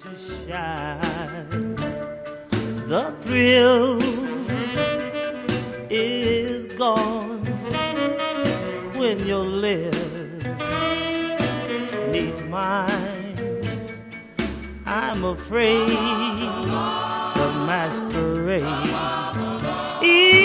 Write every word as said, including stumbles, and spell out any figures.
to shine. The thrill is gone when your lips meet mine. I'm afraid the masquerade